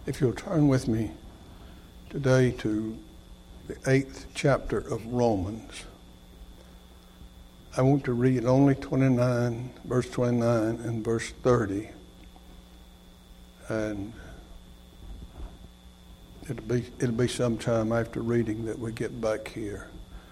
If you'll turn with me today to the 8th chapter of Romans, I want to read only verse 29 and verse 30. And it'll be some time after reading that we get back here.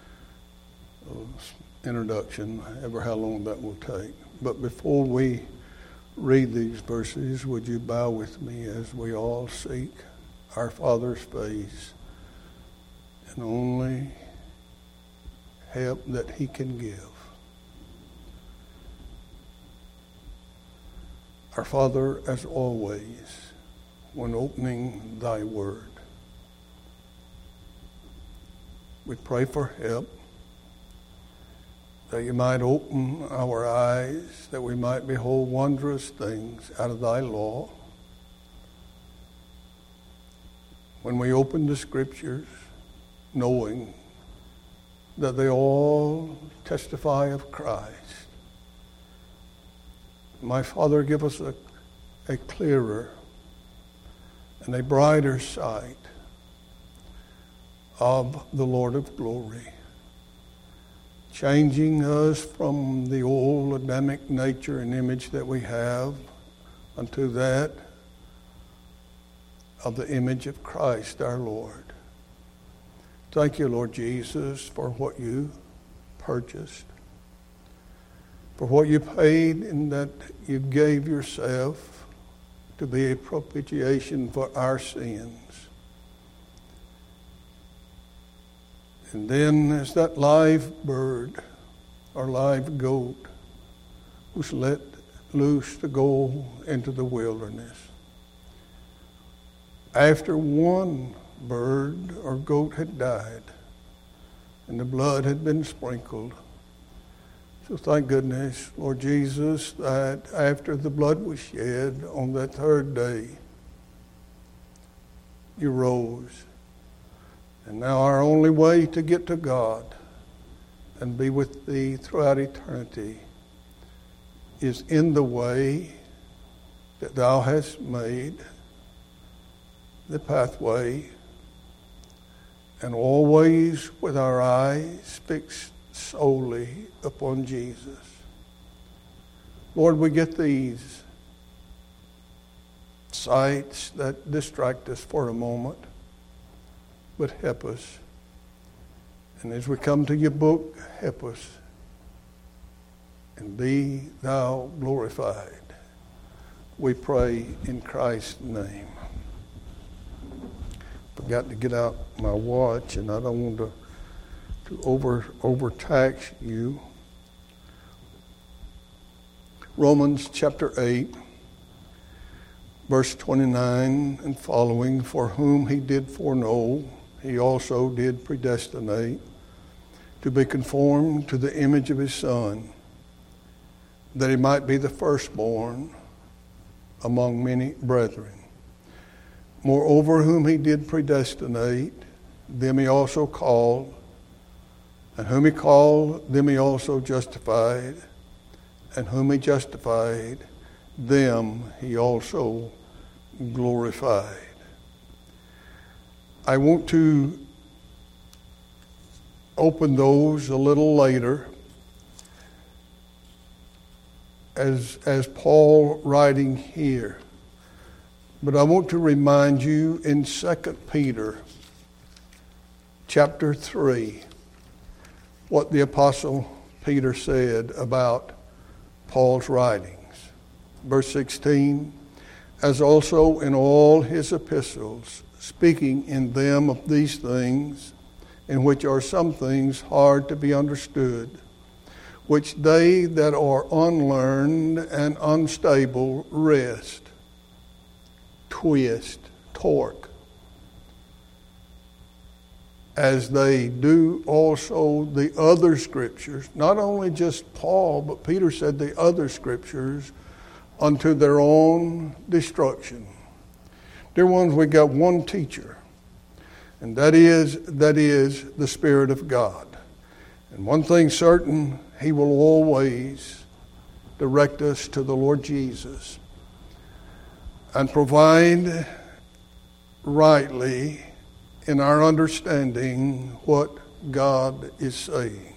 Introduction, ever how long that will take. But before we read these verses, would you bow with me as we all seek our Father's face and only help that He can give. Our Father, as always, when opening Thy Word, we pray for help, that You might open our eyes, that we might behold wondrous things out of Thy law. When we open the Scriptures, knowing that they all testify of Christ, my Father, give us a clearer and a brighter sight of the Lord of glory, changing us from the old Adamic nature and image that we have unto that of the image of Christ our Lord. Thank You, Lord Jesus, for what You purchased, for what You paid, in that You gave Yourself to be a propitiation for our sins. And then as that live bird or live goat was let loose to go into the wilderness, after one bird or goat had died and the blood had been sprinkled. So thank goodness, Lord Jesus, that after the blood was shed on that third day, You rose. And now our only way to get to God and be with Thee throughout eternity is in the way that Thou hast made, the pathway, and always with our eyes fixed solely upon Jesus. Lord, we get these sights that distract us for a moment, but help us. And as we come to Your book, help us. And be Thou glorified. We pray in Christ's name. Forgot to get out my watch, and I don't want to overtax you. Romans chapter 8, verse 29 and following, for whom He did foreknow, He also did predestinate to be conformed to the image of His Son, that He might be the firstborn among many brethren. Moreover, whom He did predestinate, them He also called, and whom He called, them He also justified, and whom He justified, them He also glorified. I want to open those a little later as Paul writing here. But I want to remind you in 2 Peter chapter 3 what the Apostle Peter said about Paul's writings. Verse 16, as also in all his epistles, speaking in them of these things, in which are some things hard to be understood, which they that are unlearned and unstable wrest, twist, torque, as they do also the other scriptures, not only just Paul, but Peter said the other scriptures, unto their own destruction. Dear ones, we got one teacher, and that is the Spirit of God. And one thing certain, He will always direct us to the Lord Jesus and provide rightly in our understanding what God is saying.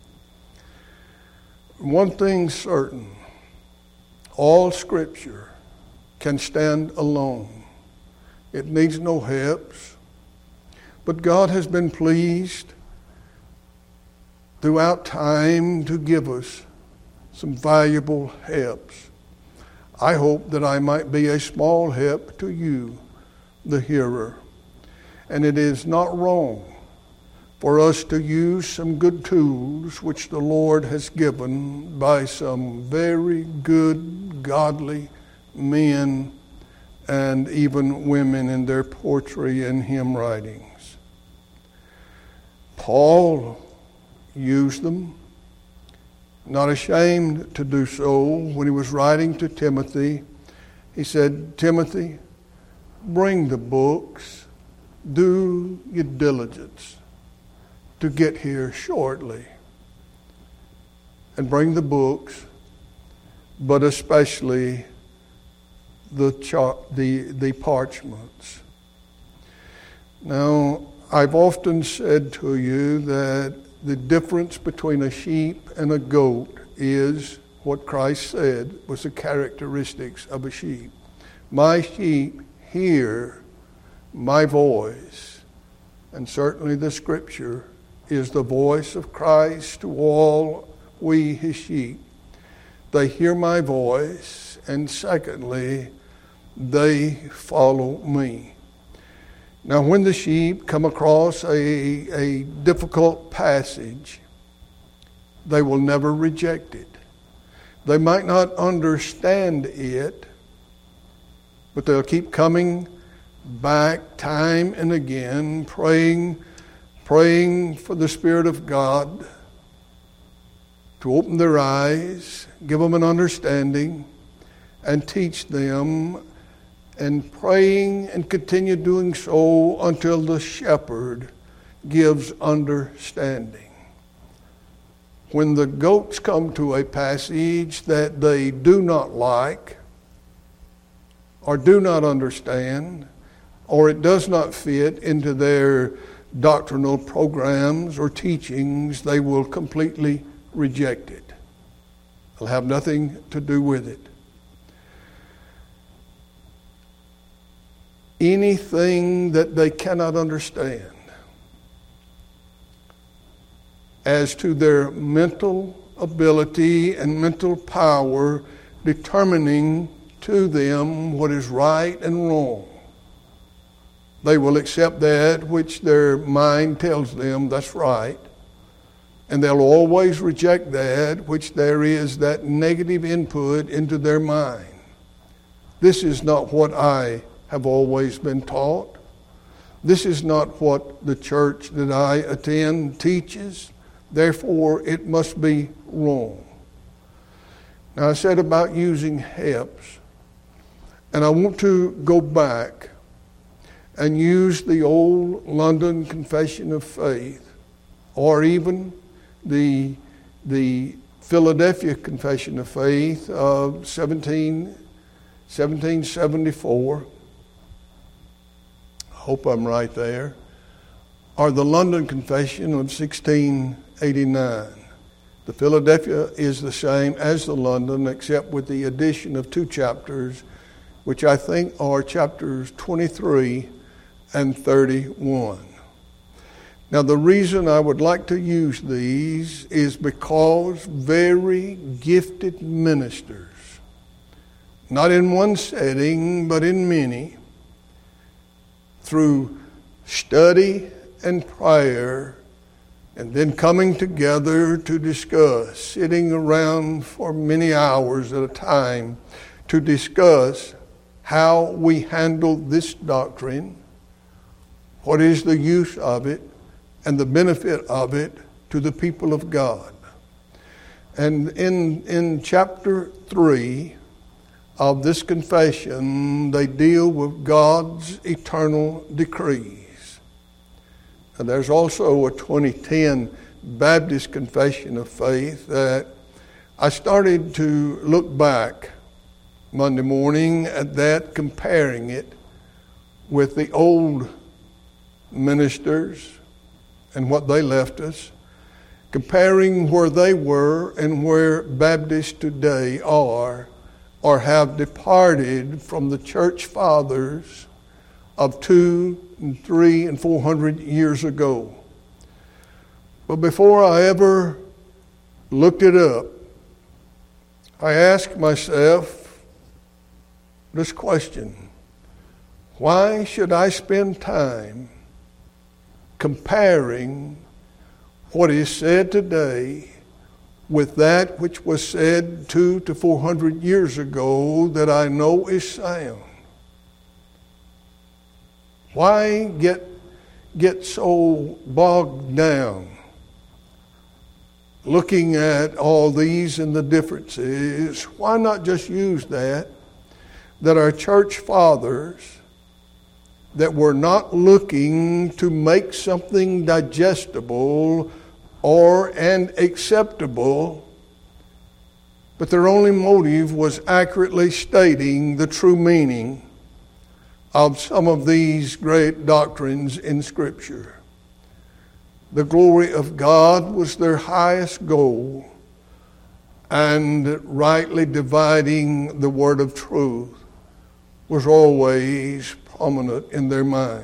One thing's certain, all Scripture can stand alone. It needs no helps. But God has been pleased throughout time to give us some valuable helps. I hope that I might be a small help to you, the hearer. And it is not wrong for us to use some good tools which the Lord has given by some very good, godly men and even women in their poetry and hymn writings. Paul used them, not ashamed to do so. When he was writing to Timothy, he said, Timothy, bring the books, do your diligence to get here shortly. And bring the books, but especially the parchments. Now, I've often said to you that the difference between a sheep and a goat is what Christ said was the characteristics of a sheep. My sheep hear my voice, and certainly the Scripture is the voice of Christ to all we, his sheep. They hear my voice, and secondly, they follow me. Now, when the sheep come across a difficult passage, they will never reject it. They might not understand it, but they'll keep coming back time and again, praying for the Spirit of God to open their eyes, give them an understanding, and teach them, and praying and continue doing so until the shepherd gives understanding. When the goats come to a passage that they do not like, or do not understand, or it does not fit into their doctrinal programs or teachings, they will completely reject it. They'll have nothing to do with it. Anything that they cannot understand as to their mental ability and mental power determining to them what is right and wrong, they will accept that which their mind tells them that's right, and they'll always reject that which there is that negative input into their mind. This is not what I have always been taught. This is not what the church that I attend teaches. Therefore, it must be wrong. Now, I said about using helps, and I want to go back and use the old London Confession of Faith, or even the Philadelphia Confession of Faith of 1774. I hope I'm right there. Or the London Confession of 1689. The Philadelphia is the same as the London, except with the addition of 2 chapters, which I think are chapters 23 and 31. Now, the reason I would like to use these is because very gifted ministers, not in one setting, but in many, through study and prayer, and then coming together to discuss, sitting around for many hours at a time to discuss how we handle this doctrine, what is the use of it, and the benefit of it to the people of God. And in chapter 3 of this confession, they deal with God's eternal decrees. And there's also a 2010 Baptist Confession of Faith that I started to look back Monday morning at that, comparing it with the old ministers and what they left us, comparing where they were and where Baptists today are or have departed from the church fathers of 200 and 300 and 400 years ago. But before I ever looked it up, I asked myself this question: why should I spend time comparing what is said today with that which was said 200 to 400 years ago that I know is sound? Why get so bogged down looking at all these and the differences? Why not just use that our church fathers that were not looking to make something digestible and acceptable, but their only motive was accurately stating the true meaning of some of these great doctrines in Scripture. The glory of God was their highest goal, and rightly dividing the word of truth was always prominent in their minds.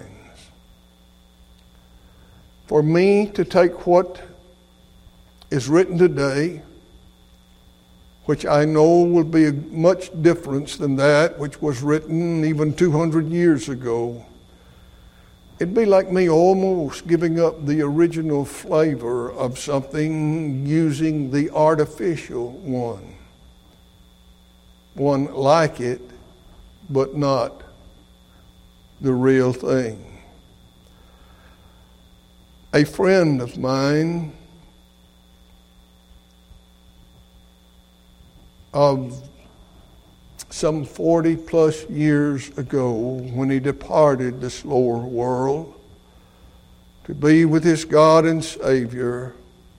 For me to take what is written today, which I know will be a much difference than that which was written even 200 years ago, it'd be like me almost giving up the original flavor of something using the artificial one like it, but not the real thing. A friend of mine of some 40 plus years ago, when he departed this lower world to be with his God and Savior,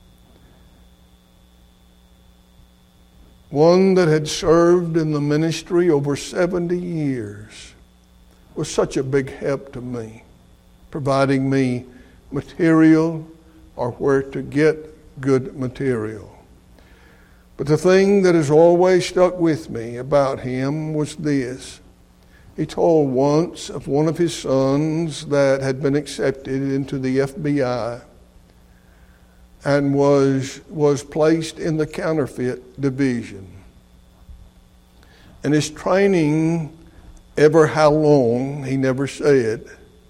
one that had served in the ministry over 70 years, was such a big help to me, providing me material or where to get good material. But the thing that has always stuck with me about him was this. He told once of one of his sons that had been accepted into the FBI and was placed in the counterfeit division. And his training, ever how long, he never said,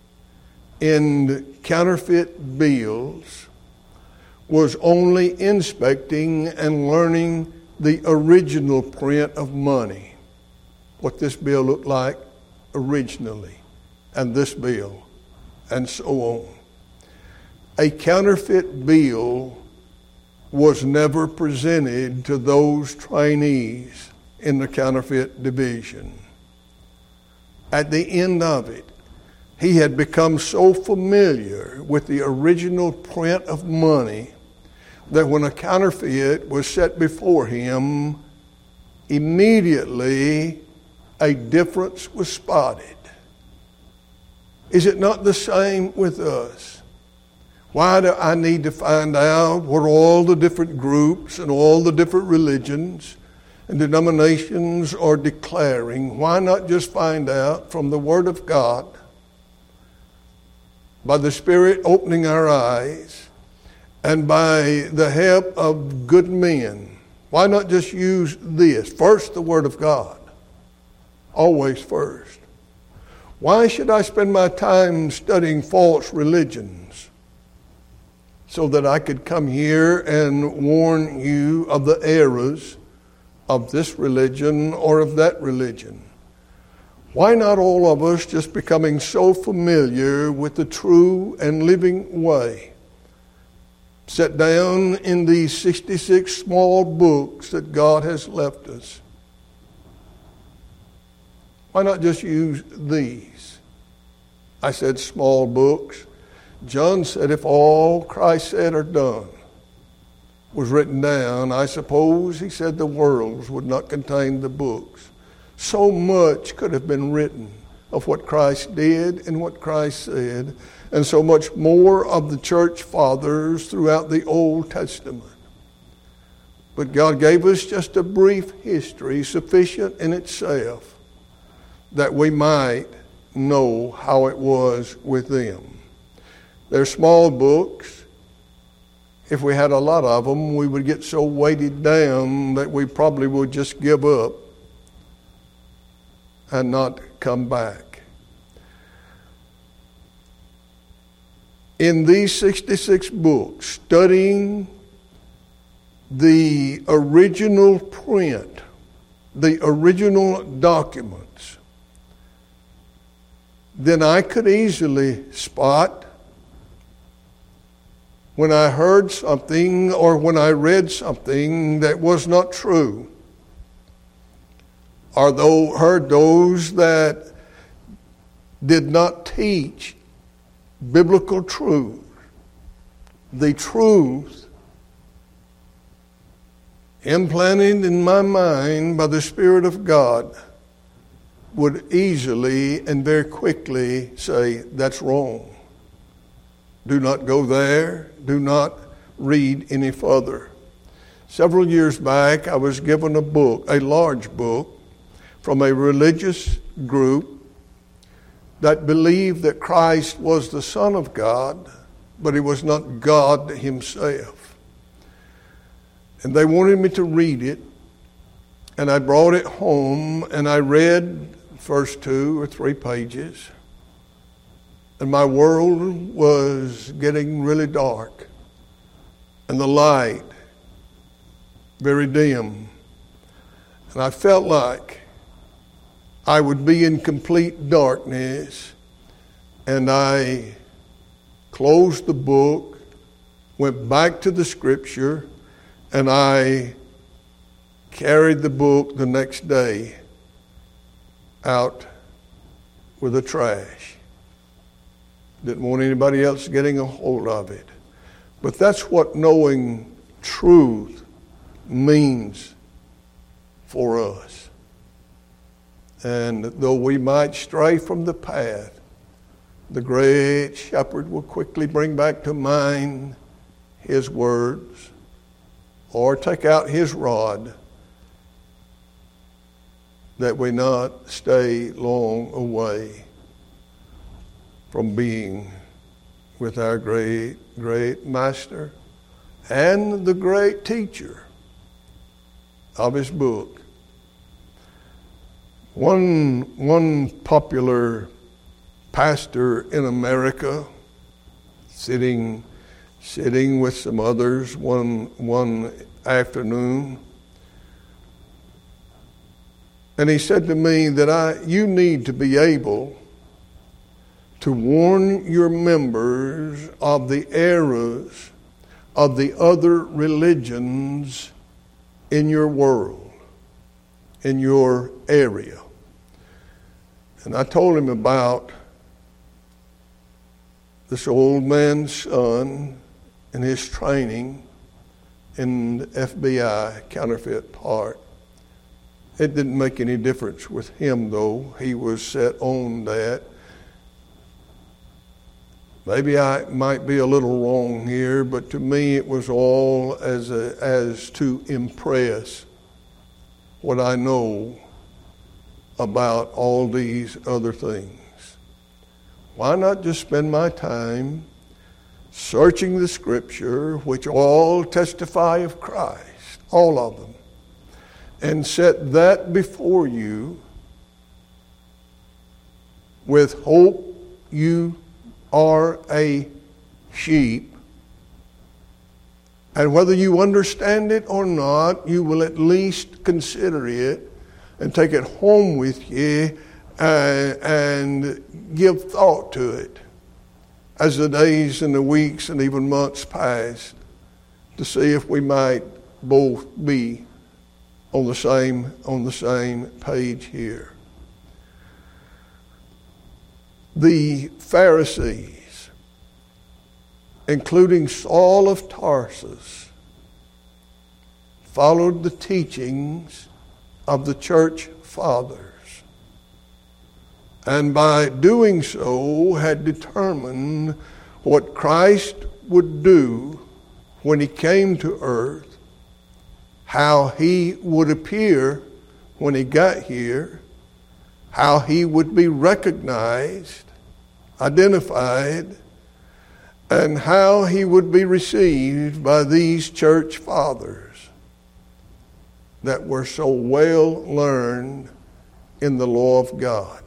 in counterfeit bills was only inspecting and learning the original print of money, what this bill looked like originally, and this bill, and so on. A counterfeit bill was never presented to those trainees in the counterfeit division. At the end of it, he had become so familiar with the original print of money that when a counterfeit was set before him, immediately a difference was spotted. Is it not the same with us? Why do I need to find out what all the different groups and all the different religions and denominations are declaring? Why not just find out from the Word of God, by the Spirit opening our eyes, and by the help of good men? Why not just use this? First, the Word of God. Always first. Why should I spend my time studying false religions so that I could come here and warn you of the errors of this religion or of that religion? Why not all of us just becoming so familiar with the true and living way, set down in these 66 small books that God has left us? Why not just use these? I said small books. John said if all Christ said or done was written down, I suppose he said the worlds would not contain the books. So much could have been written of what Christ did and what Christ said, and so much more of the church fathers throughout the Old Testament. But God gave us just a brief history, sufficient in itself, that we might know how it was with them. They're small books. If we had a lot of them, we would get so weighted down that we probably would just give up and not come back. In these 66 books, studying the original print, the original documents, then I could easily spot when I heard something or when I read something that was not true, or heard those that did not teach biblical truth, the truth implanted in my mind by the Spirit of God, would easily and very quickly say, that's wrong. Do not go there. Do not read any further. Several years back, I was given a book, a large book, from a religious group that believed that Christ was the Son of God, but he was not God himself. And they wanted me to read it, and I brought it home, and I read the first 2 or 3 pages, and my world was getting really dark, and the light very dim. And I felt like I would be in complete darkness, and I closed the book, went back to the scripture, and I carried the book the next day out with the trash. Didn't want anybody else getting a hold of it. But that's what knowing truth means for us. And though we might stray from the path, the great shepherd will quickly bring back to mind his words, or take out his rod, that we not stay long away from being with our great, great master and the great teacher of his book. One popular pastor in America, sitting with some others one afternoon, and he said to me that you need to be able to warn your members of the errors of the other religions in your world, in your area. And I told him about this old man's son and his training in the FBI counterfeit part. It didn't make any difference with him, though. He was set on that. Maybe I might be a little wrong here, but to me it was all as to impress what I know about all these other things. Why not just spend my time searching the Scripture, which all testify of Christ, all of them, and set that before you with hope you are a sheep, and whether you understand it or not, you will at least consider it and take it home with you and give thought to it as the days and the weeks and even months pass, to see if we might both be on the same page here. The Pharisees, including Saul of Tarsus, followed the teachings of the church fathers and by doing so had determined what Christ would do when he came to earth, how he would appear when he got here, how he would be recognized, identified, and how he would be received by these church fathers that were so well learned in the law of God.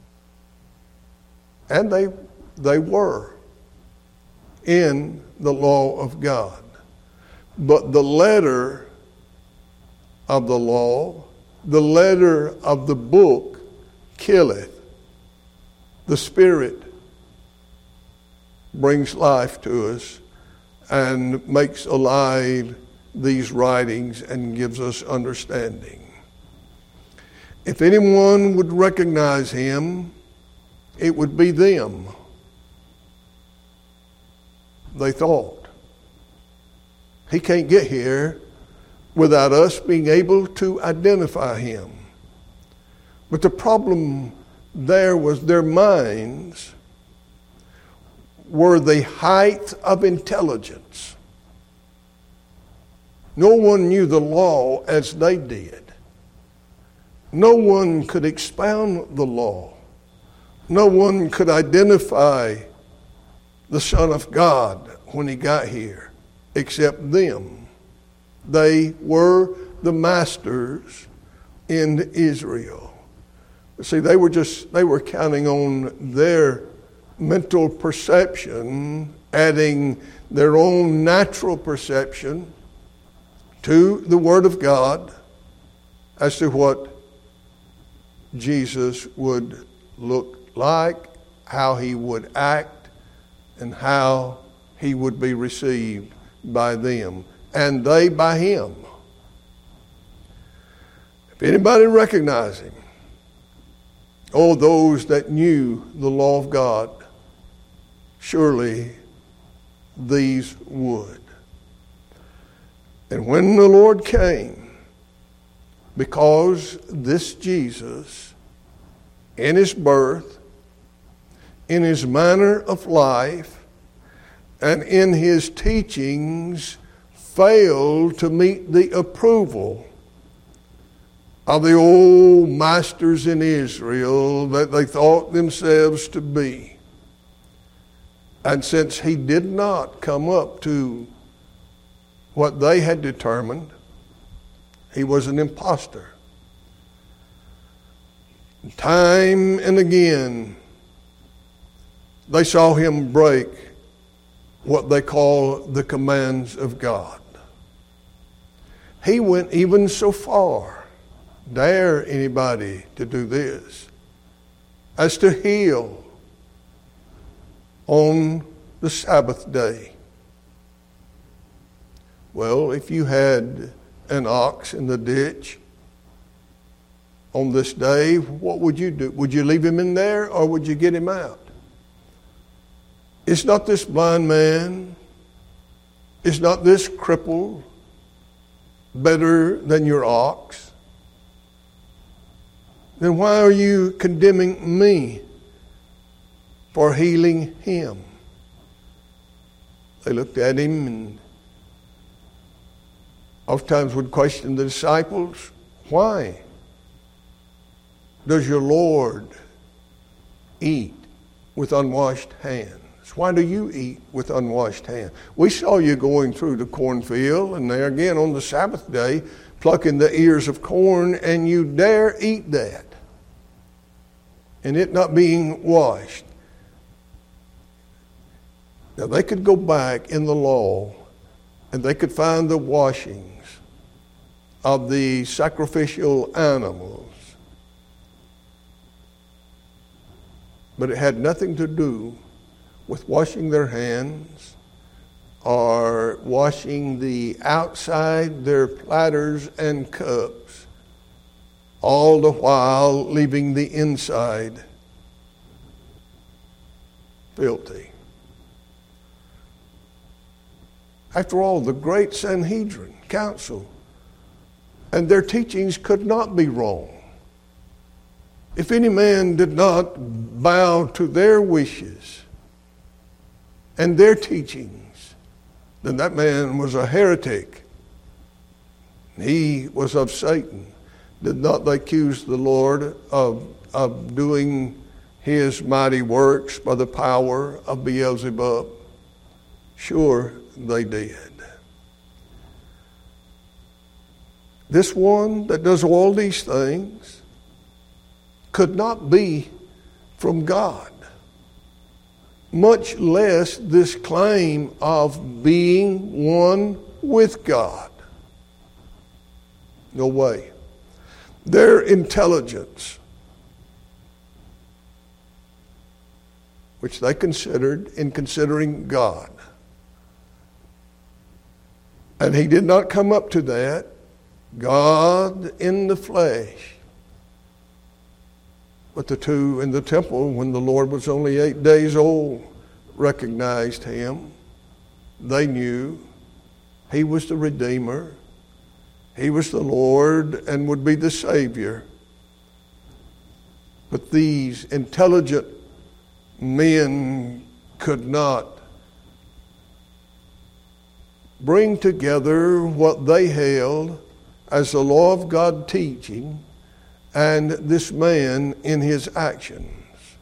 And they were in the law of God. But the letter of the law, the letter of the book, killeth. The Spirit brings life to us and makes alive these writings and gives us understanding. If anyone would recognize him, it would be them. They thought. He can't get here without us being able to identify him. But the problem there was their minds were the height of intelligence. No one knew the law as they did. No one could expound the law. No one could identify the Son of God when he got here except them. They were the masters in Israel. See, they were counting on their mental perception, adding their own natural perception to the Word of God as to what Jesus would look like, how he would act, and how he would be received by them, and they by him. If anybody recognized him, oh, those that knew the law of God, surely these would. And when the Lord came, because this Jesus, in his birth, in his manner of life, and in his teachings, failed to meet the approval of the old masters in Israel that they thought themselves to be. And since he did not come up to what they had determined, he was an imposter. Time and again, they saw him break what they call the commands of God. He went even so far, dare anybody to do this, as to heal on the Sabbath day. Well, if you had an ox in the ditch on this day, what would you do? Would you leave him in there or would you get him out? Is not this blind man, is not this cripple better than your ox? Then why are you condemning me for healing him? They looked at him and oftentimes would question the disciples, why does your Lord eat with unwashed hands? Why do you eat with unwashed hands? We saw you going through the cornfield and there again on the Sabbath day, plucking the ears of corn, and you dare eat that, and it not being washed. Now they could go back in the law and they could find the washings of the sacrificial animals, but it had nothing to do with washing their hands or washing the outside, their platters and cups, all the while leaving the inside filthy. After all, the great Sanhedrin council and their teachings could not be wrong. If any man did not bow to their wishes and their teachings, then that man was a heretic. He was of Satan. Did not they accuse the Lord of doing his mighty works by the power of Beelzebub? Sure, they did. This one that does all these things could not be from God, much less this claim of being one with God. No way. Their intelligence, which they considered in considering God, and he did not come up to that, God in the flesh. But the two in the temple, when the Lord was only 8 days old, recognized him. They knew he was the Redeemer. He was the Lord and would be the Savior. But these intelligent men could not bring together what they held as the law of God teaching and this man in his actions.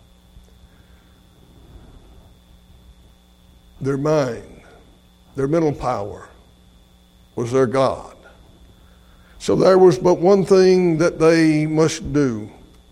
Their mind, their mental power was their God. So there was but one thing that they must do: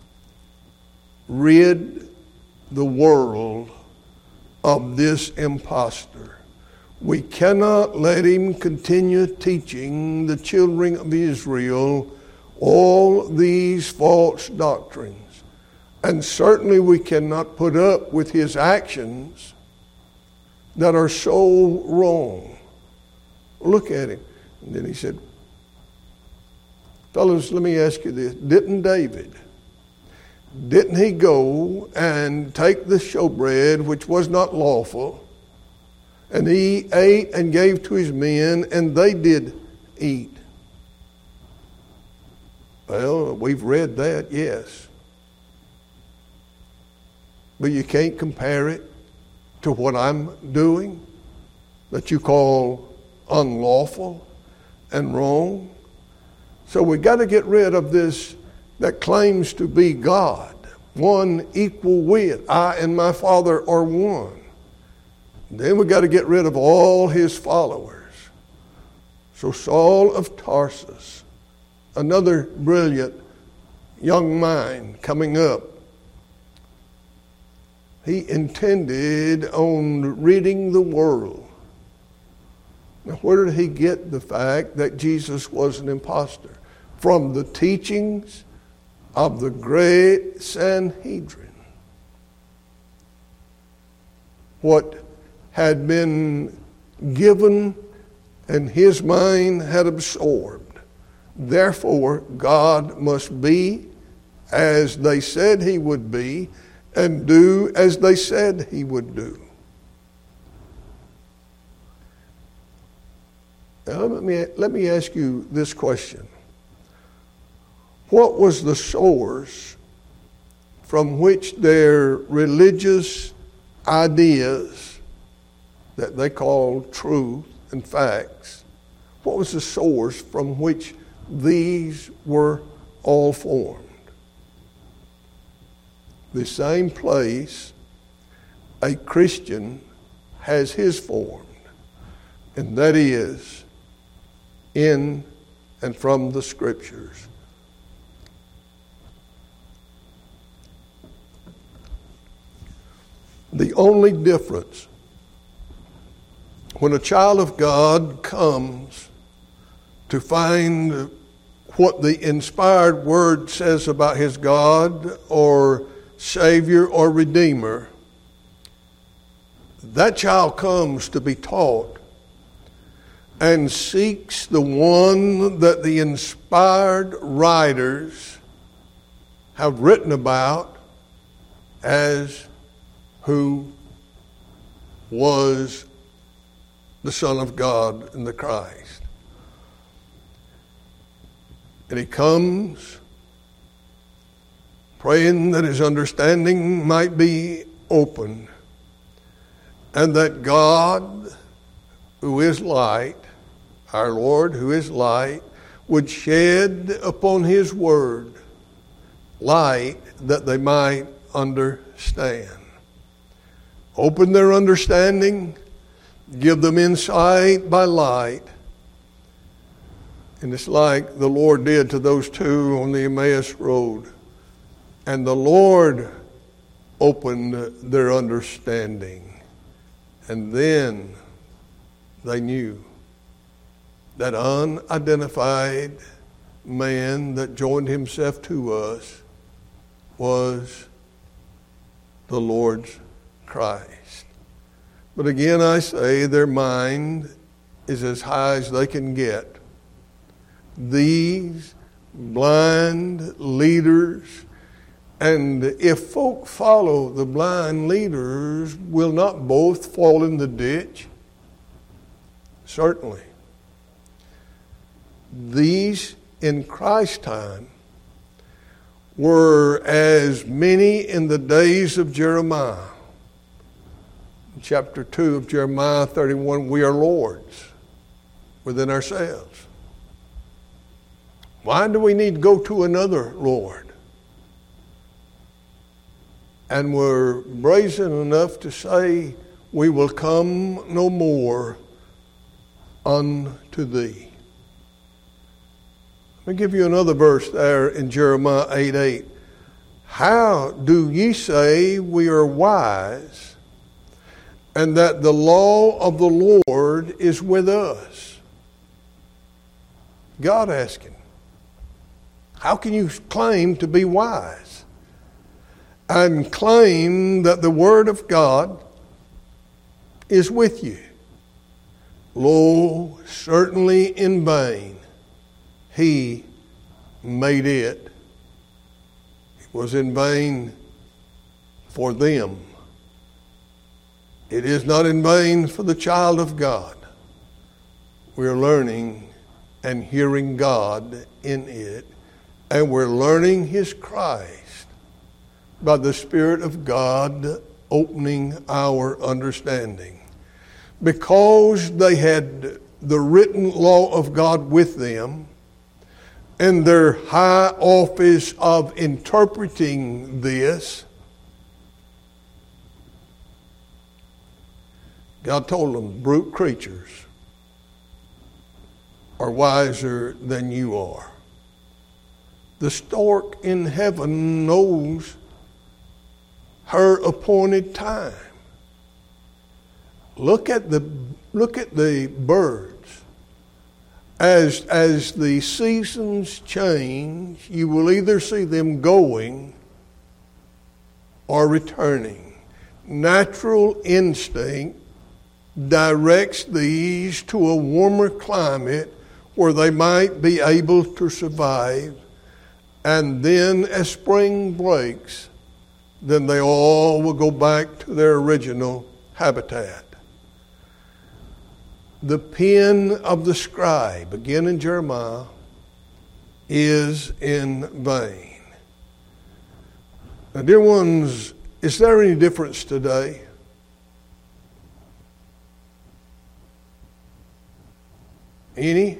rid the world of this impostor. We cannot let him continue teaching the children of Israel all these false doctrines. And certainly we cannot put up with his actions that are so wrong. Look at him. And then he said, fellas, let me ask you this. Didn't he go and take the showbread, which was not lawful, and he ate and gave to his men, and they did eat? Well, we've read that, yes. But you can't compare it to what I'm doing that you call unlawful and wrong. So we got to get rid of this that claims to be God, one equal with. I and my Father are one. Then we got to get rid of all his followers. So Saul of Tarsus, another brilliant young mind coming up, he intended on ridding the world. Now, where did he get the fact that Jesus was an impostor? From the teachings of the great Sanhedrin. What had been given and his mind had absorbed. Therefore, God must be as they said he would be and do as they said he would do. Now, let me ask you this question. What was the source from which their religious ideas that they called truth and facts, what was the source from which these were all formed? The same place a Christian has his formed, and that is in and from the Scriptures. The only difference when a child of God comes to find what the inspired word says about his God or Savior or Redeemer, that child comes to be taught and seeks the one that the inspired writers have written about as who was the Son of God and the Christ. And he comes praying that his understanding might be opened, and that God, who is light, our Lord who is light, would shed upon his word light that they might understand. Open their understanding, give them insight by light. And it's like the Lord did to those two on the Emmaus Road. And the Lord opened their understanding. And then they knew that unidentified man that joined himself to us was the Lord's Christ. But again, I say their mind is as high as they can get. These blind leaders, and if folk follow the blind leaders, will not both fall in the ditch? Certainly. These in Christ's time were as many in the days of Jeremiah. In chapter 2 of Jeremiah 31, we are lords within ourselves. Why do we need to go to another Lord? And we're brazen enough to say, we will come no more unto thee. Let me give you another verse there in Jeremiah 8:8. How do ye say we are wise, and that the law of the Lord is with us? God asking, how can you claim to be wise and claim that the word of God is with you? Lo, certainly in vain he made it. It was in vain for them. It is not in vain for the child of God. We're learning and hearing God in it, and we're learning his Christ by the Spirit of God opening our understanding. Because they had the written law of God with them, and their high office of interpreting this, God told them, brute creatures are wiser than you are. The stork in heaven knows her appointed time. Look at the birds. As the seasons change, you will either see them going or returning. Natural instinct directs these to a warmer climate where they might be able to survive. And then as spring breaks, then they all will go back to their original habitat. The pen of the scribe, again in Jeremiah, is in vain. Now, dear ones, is there any difference today? Any?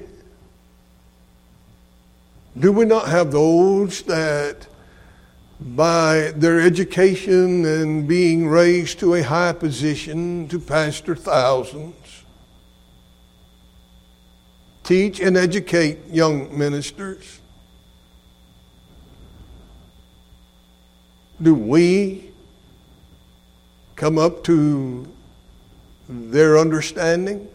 Do we not have those that by their education and being raised to a high position to pastor thousands, teach and educate young ministers? Do we come up to their understanding?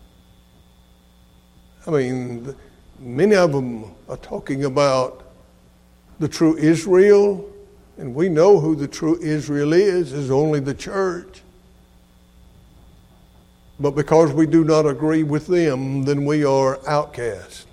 I mean, many of them are talking about the true Israel, and we know who the true Israel is only the church. But because we do not agree with them, then we are outcast.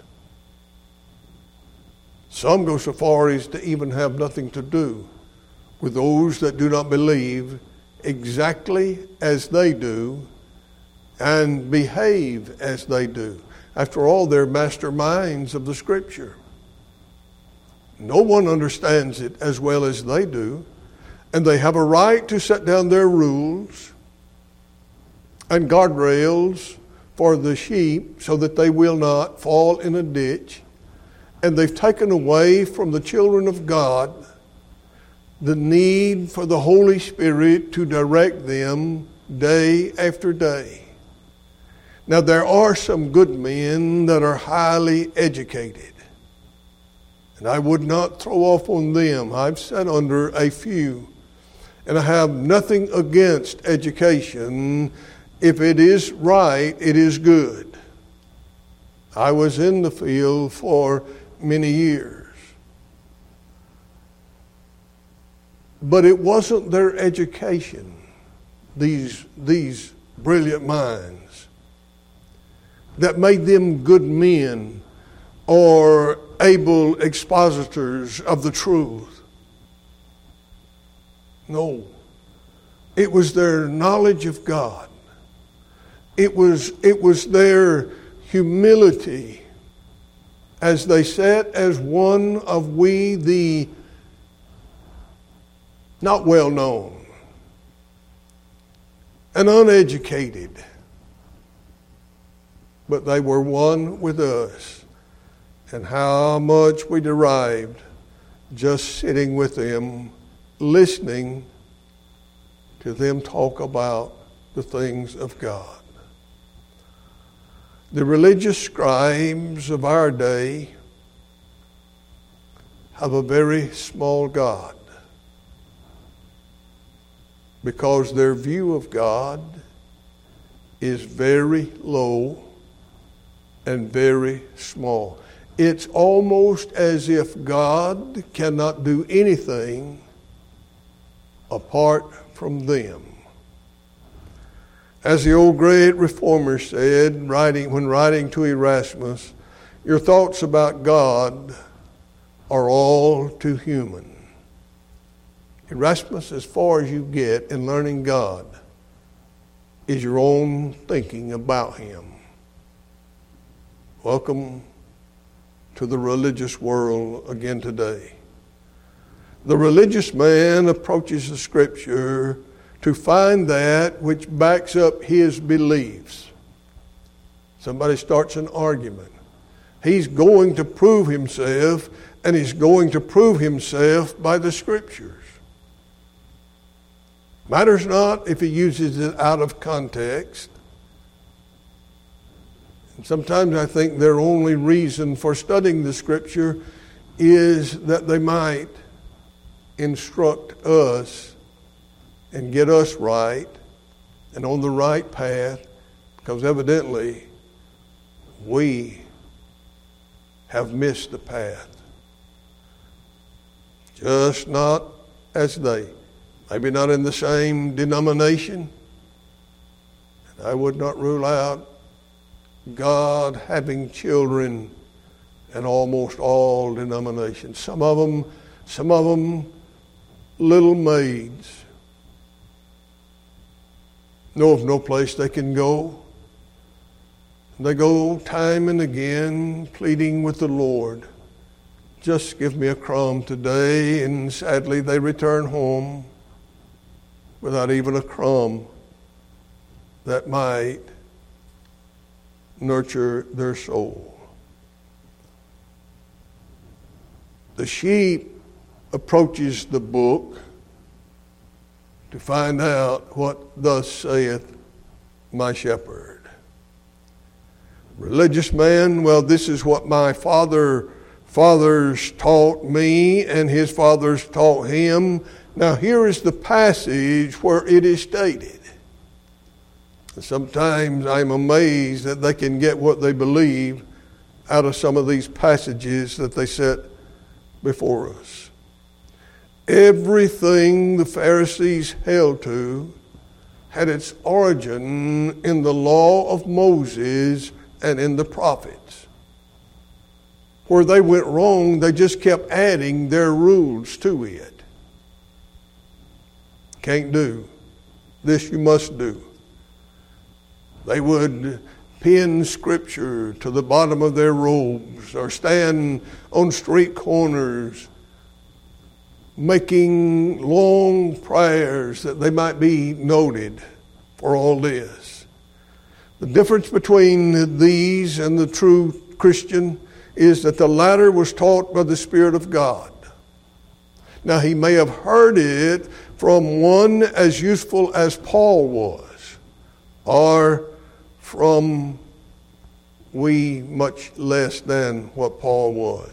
Some go so far as to even have nothing to do with those that do not believe exactly as they do and behave as they do. After all, they're masterminds of the Scripture. No one understands it as well as they do. And they have a right to set down their rules and guardrails for the sheep so that they will not fall in a ditch. And they've taken away from the children of God the need for the Holy Spirit to direct them day after day. Now, there are some good men that are highly educated, and I would not throw off on them. I've sat under a few, and I have nothing against education. If it is right, it is good. I was in the field for many years. But it wasn't their education, these brilliant minds, that made them good men or able expositors of the truth. No. It was their knowledge of God. It was their humility as they sat as one of we, the not well known and uneducated, but they were one with us, and how much we derived just sitting with them, listening to them talk about the things of God. The religious scribes of our day have a very small God, because their view of God is very low and very small. It's almost as if God cannot do anything apart from them. As the old great reformer said, when writing to Erasmus, your thoughts about God are all too human. Erasmus, as far as you get in learning God, is your own thinking about Him. Welcome to the religious world again today. The religious man approaches the Scripture to find that which backs up his beliefs. Somebody starts an argument. He's going to prove himself, and he's going to prove himself by the Scriptures. Matters not if he uses it out of context. And sometimes I think their only reason for studying the Scripture is that they might instruct us and get us right and on the right path, because evidently we have missed the path. Just not as they. Maybe not in the same denomination. And I would not rule out God having children in almost all denominations. Some of them little maids. Know of no place they can go. They go time and again pleading with the Lord, just give me a crumb today, and sadly they return home without even a crumb that might nurture their soul. The sheep approaches the book to find out what thus saith my shepherd. Religious man, well, this is what my fathers taught me, and his fathers taught him. Now here is the passage where it is stated. Sometimes I'm amazed that they can get what they believe out of some of these passages that they set before us. Everything the Pharisees held to had its origin in the law of Moses and in the prophets. Where they went wrong, they just kept adding their rules to it. Can't do. This you must do. They would pin scripture to the bottom of their robes or stand on street corners making long prayers that they might be noted for all this. The difference between these and the true Christian is that the latter was taught by the Spirit of God. Now, he may have heard it from one as useful as Paul was, or from we much less than what Paul was.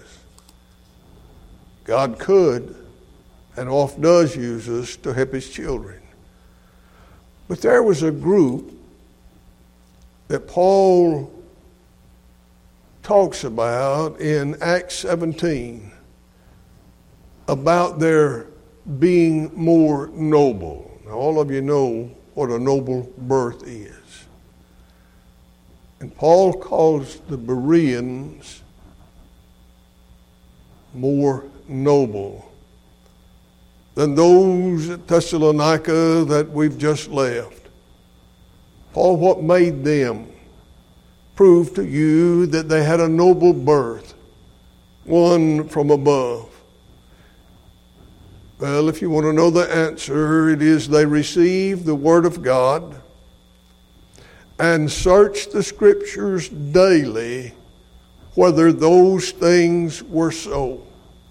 God could and often does use us to help his children. But there was a group that Paul talks about in Acts 17 about their being more noble. Now, all of you know what a noble birth is. And Paul calls the Bereans more noble than those at Thessalonica that we've just left. Paul, what made them prove to you that they had a noble birth, one from above? Well, if you want to know the answer, it is they received the Word of God and searched the Scriptures daily whether those things were so.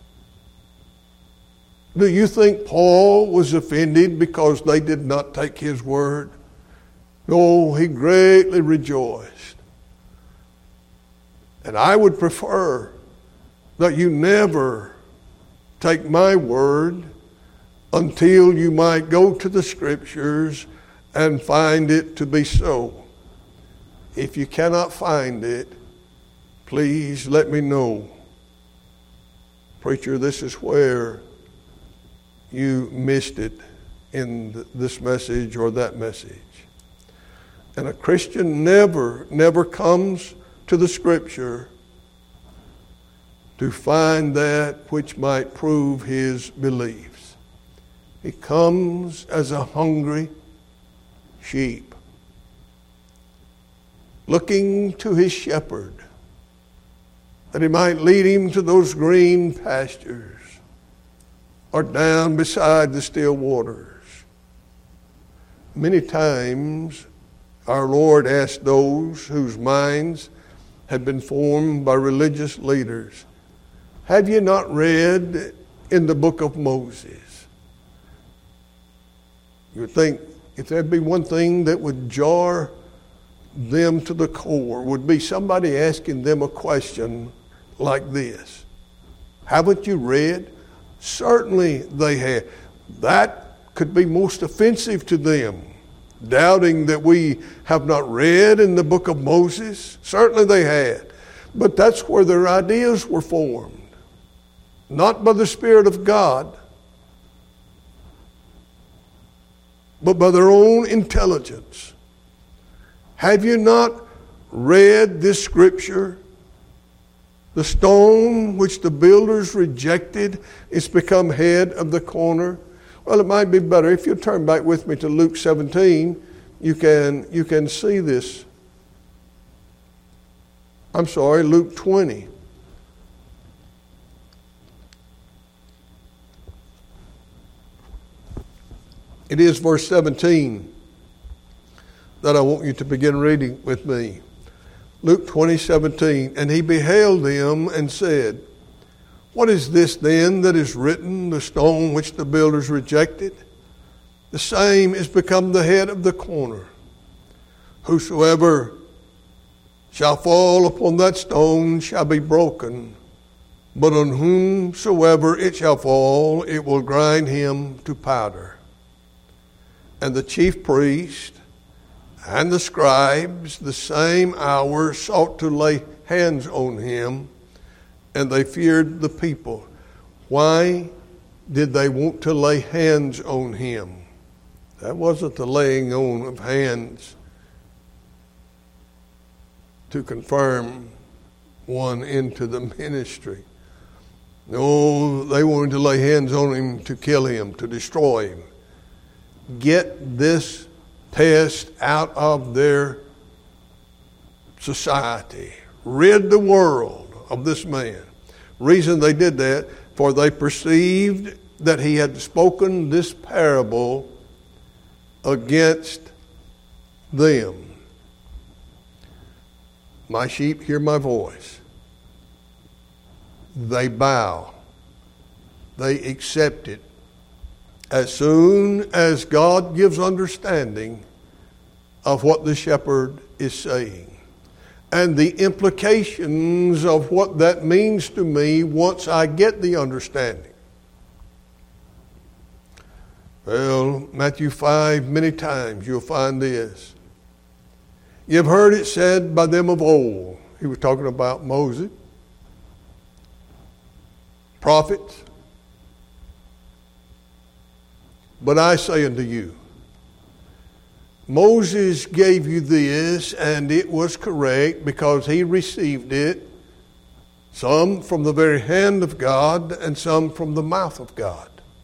Do you think Paul was offended because they did not take his word? No, he greatly rejoiced. And I would prefer that you never take my word until you might go to the Scriptures and find it to be so. If you cannot find it, please let me know. Preacher, this is where you missed it in this message or that message. And a Christian never comes to the Scripture to find that which might prove his beliefs. He comes as a hungry sheep, looking to his shepherd, that he might lead him to those green pastures or down beside the still waters. Many times our Lord asked those whose minds had been formed by religious leaders, have you not read in the book of Moses? You would think if there'd be one thing that would jar them to the core, would be somebody asking them a question like this. Haven't you read? Certainly they had. That could be most offensive to them, doubting that we have not read in the book of Moses. Certainly they had. But that's where their ideas were formed. Not by the Spirit of God, but by their own intelligence. Have you not read this scripture? The stone which the builders rejected is become head of the corner. Well, it might be better if you turn back with me to Luke 17. You can see this. I'm sorry, Luke 20. It is verse 17 that I want you to begin reading with me. Luke 20:17, and he beheld them and said, what is this then that is written, the stone which the builders rejected? The same is become the head of the corner. Whosoever shall fall upon that stone shall be broken, but on whomsoever it shall fall, it will grind him to powder. And the chief priest and the scribes the same hour sought to lay hands on him, and they feared the people. Why did they want to lay hands on him? That wasn't the laying on of hands to confirm one into the ministry. No, they wanted to lay hands on him to kill him, to destroy him. Get this test out of their society, rid the world of this man. Reason they did that, for they perceived that he had spoken this parable against them. My sheep hear my voice. They bow. They accept it. As soon as God gives understanding of what the shepherd is saying and the implications of what that means to me once I get the understanding. Well, Matthew 5, many times you'll find this. You've heard it said by them of old. He was talking about Moses, prophets. But I say unto you, Moses gave you this, and it was correct because he received it, some from the very hand of God and some from the mouth of God.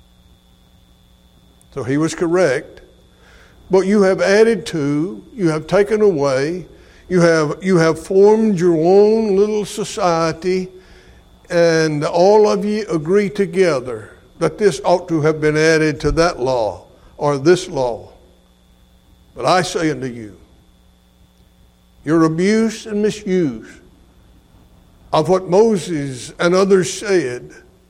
So he was correct. But you have added to, you have taken away, you have formed your own little society, and all of you agree together that this ought to have been added to that law or this law. But I say unto you, your abuse and misuse of what Moses and others said,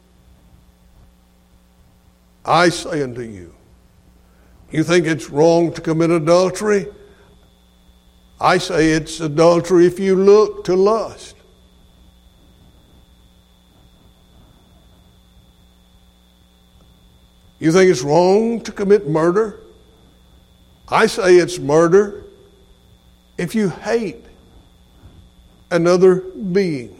I say unto you, you think it's wrong to commit adultery? I say it's adultery if you look to lust. You think it's wrong to commit murder? I say it's murder if you hate another being.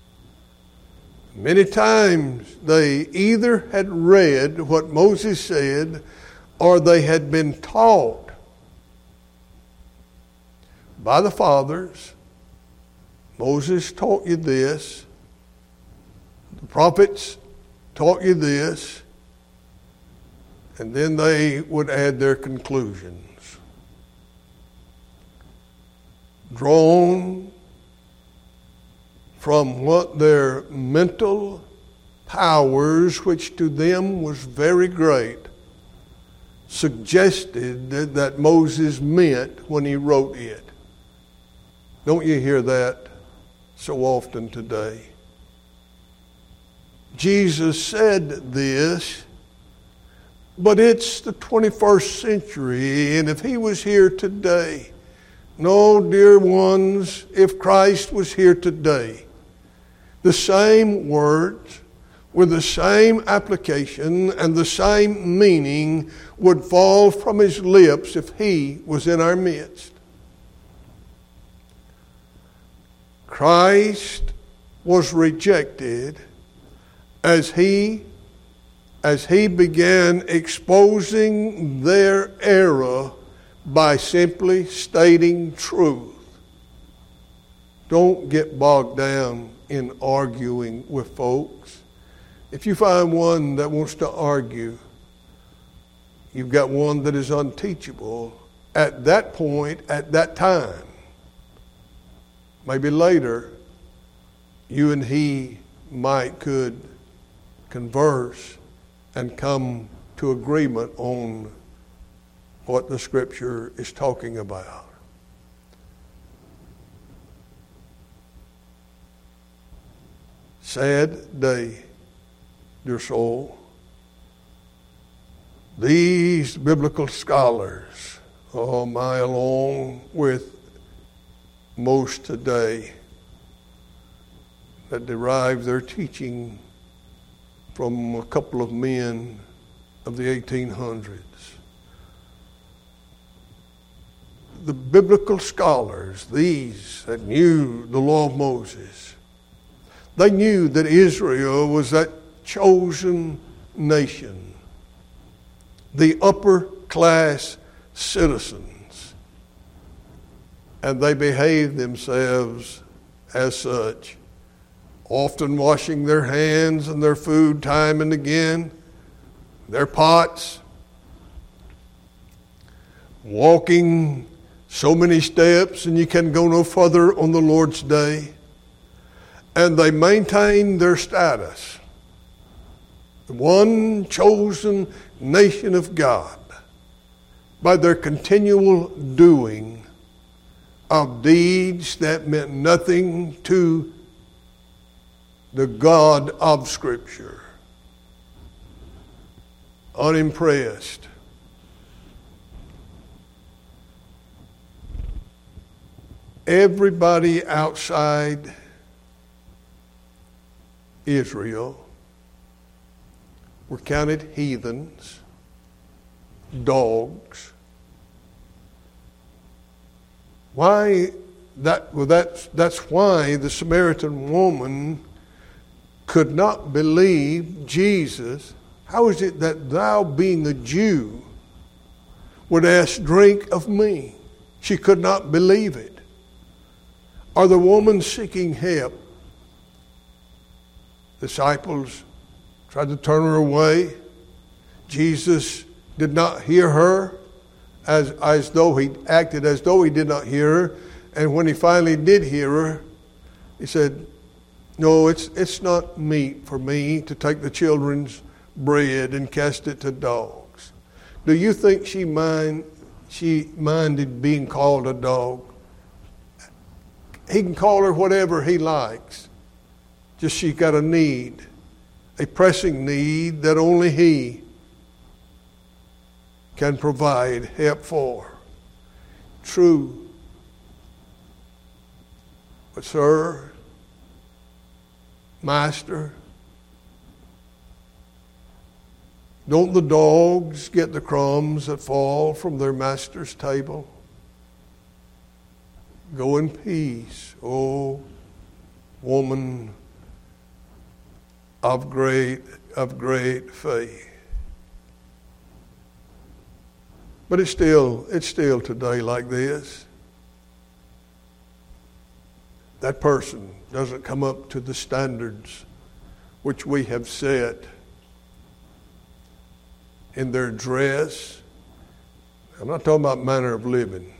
Many times they either had read what Moses said or they had been taught by the fathers. Moses taught you this. The prophets taught you this. And then they would add their conclusions, drawn from what their mental powers, which to them was very great, suggested that Moses meant when he wrote it. Don't you hear that so often today? Jesus said this, but it's the 21st century, and if he was here today, no, dear ones, if Christ was here today, the same words with the same application and the same meaning would fall from his lips if he was in our midst. Christ was rejected as he began exposing their error by simply stating truth. Don't get bogged down in arguing with folks. If you find one that wants to argue, you've got one that is unteachable at that point, at that time. Maybe later, you and he could converse and come to agreement on what the Scripture is talking about. Sad day, dear soul. These biblical scholars, along with most today, that derive their teaching from a couple of men of the 1800s. The biblical scholars, these that knew the law of Moses, they knew that Israel was that chosen nation, the upper class citizens, and they behaved themselves as such, often washing their hands and their food time and again, their pots, walking so many steps and you can go no further on the Lord's day. And they maintain their status, the one chosen nation of God, by their continual doing of deeds that meant nothing to the God of Scripture. Unimpressed. Everybody outside Israel were counted heathens, dogs. Why that? Well, that's why the Samaritan woman could not believe Jesus. How is it that thou, being a Jew, would ask drink of me? She could not believe it. Or the woman seeking help. Disciples tried to turn her away. Jesus did not hear her, as though he acted as though he did not hear her. And when he finally did hear her, he said, "No, it's not meet for me to take the children's bread and cast it to dogs." Do you think she minded being called a dog? He can call her whatever he likes. Just she got a need, a pressing need that only he can provide help for. True. But sir, master, don't the dogs get the crumbs that fall from their master's table? Go in peace, O woman of great faith. But it's still today like this. That person doesn't come up to the standards which we have set in their dress. I'm not talking about manner of living.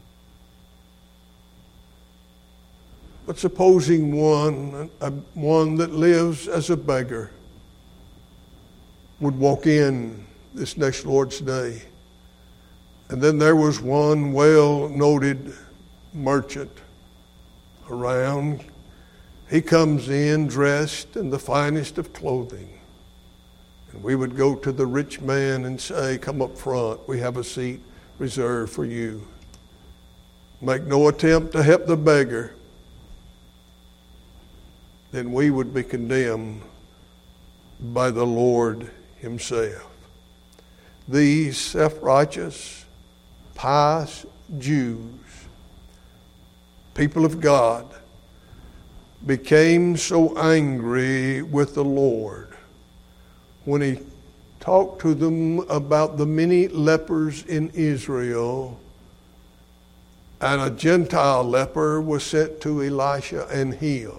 But supposing one that lives as a beggar would walk in this next Lord's Day, and then there was one well-noted merchant around. He comes in dressed in the finest of clothing. And we would go to the rich man and say, "Come up front, we have a seat reserved for you." Make no attempt to help the beggar. Then we would be condemned by the Lord himself. These self-righteous, pious Jews, people of God, became so angry with the Lord when he talked to them about the many lepers in Israel, and a Gentile leper was sent to Elisha and healed.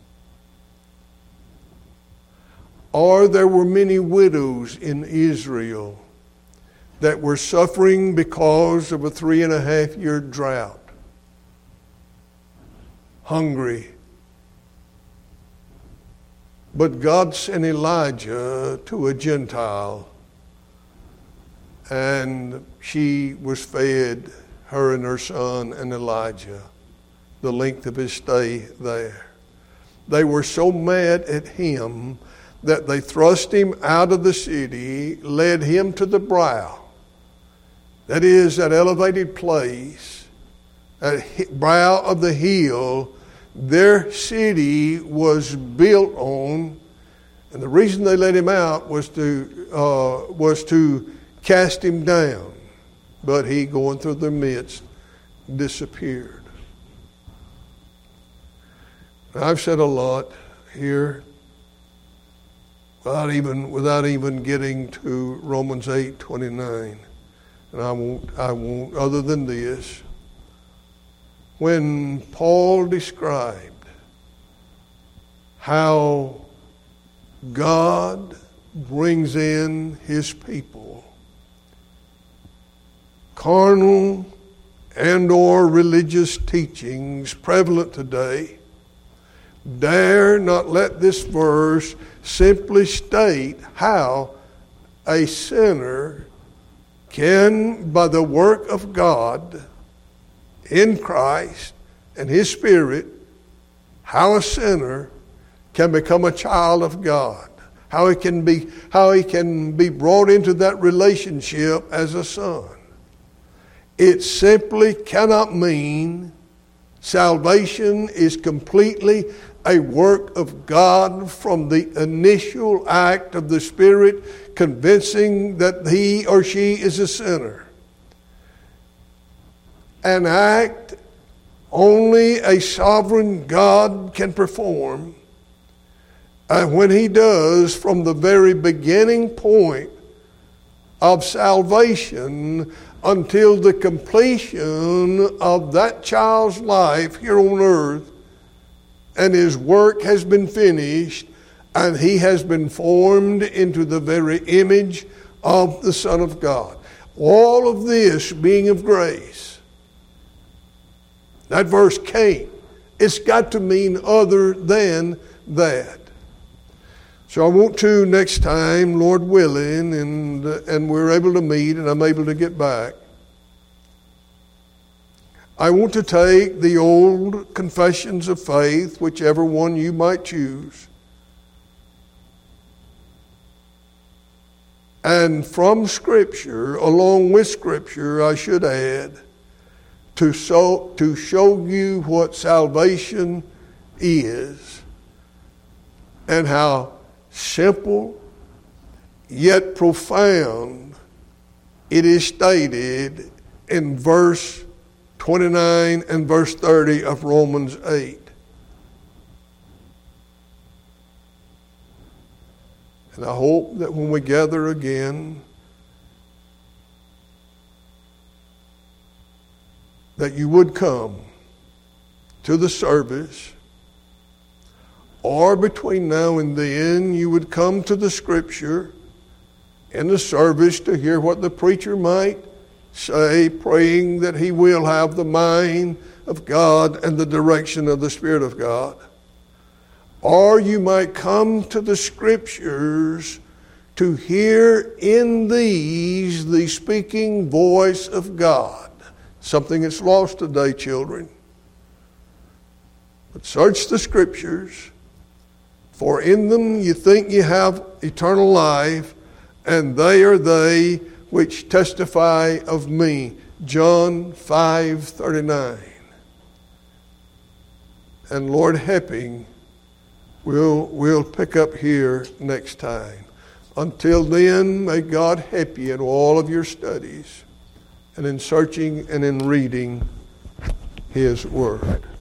Or there were many widows in Israel that were suffering because of a 3.5-year drought, hungry. But God sent Elijah to a Gentile, and she was fed, her and her son and Elijah, the length of his stay there. They were so mad at him that they thrust him out of the city, led him to the brow. That is, that elevated place, that brow of the hill their city was built on. And the reason they let him out was to cast him down. But he, going through their midst, disappeared. I've said a lot here without even getting to Romans 8:29, and I won't. Other than this, when Paul described how God brings in His people, carnal and or religious teachings prevalent today dare not let this verse simply state how a sinner can, by the work of God in Christ and His Spirit, how a sinner can become a child of God, how he can be brought into that relationship as a son. It simply cannot mean salvation is completely a work of God from the initial act of the Spirit convincing that he or she is a sinner. An act only a sovereign God can perform, and when He does, from the very beginning point of salvation until the completion of that child's life here on earth, and his work has been finished, and he has been formed into the very image of the Son of God. All of this being of grace. That verse can't. It's got to mean other than that. So I want to next time, Lord willing, and we're able to meet and I'm able to get back, I want to take the old confessions of faith, whichever one you might choose, and from Scripture, along with Scripture, I should add, to show you what salvation is and how simple yet profound it is stated in verse 29 and verse 30 of Romans 8. And I hope that when we gather again, that you would come to the service, or between now and then you would come to the Scripture in the service to hear what the preacher might say, praying that he will have the mind of God and the direction of the Spirit of God. Or you might come to the Scriptures to hear in these the speaking voice of God. Something that's lost today, children. But search the Scriptures, for in them you think you have eternal life, and they are they which testify of me. John 5:39. And Lord helping, we'll pick up here next time. Until then, may God help you in all of your studies and in searching and in reading His Word.